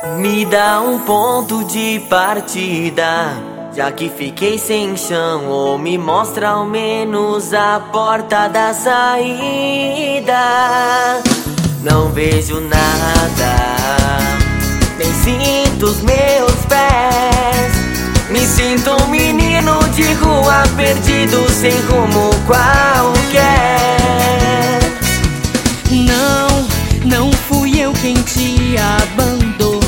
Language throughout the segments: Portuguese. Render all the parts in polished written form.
Me dá um ponto de partida, já que fiquei sem chão, ou me mostra ao menos a porta da saída. Não vejo nada, nem sinto os meus pés. Me sinto um menino de rua perdido, sem rumo qualquer. Não fui eu quem te abandonou.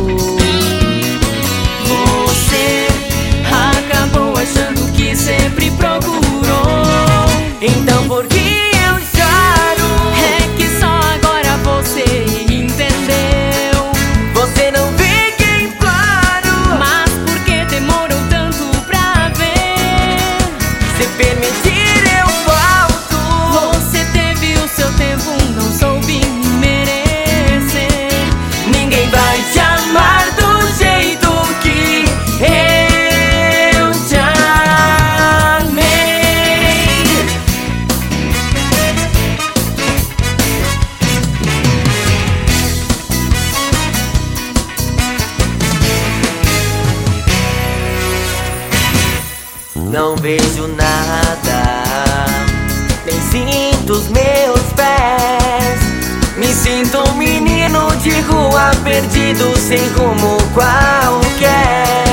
Você acabou achando que sempre procurou. Então por que eu choro? É que só agora você entendeu. Você não vê que imploro, Mas por que demorou tanto pra ver? se permitir eu volto. Você teve o seu tempo, não soube merecer. Ninguém vai te amar do jeito que eu te amei. Não vejo nada, nem sinto os meus pés. Me sinto um menino de rua perdido, sem rumo qualquer.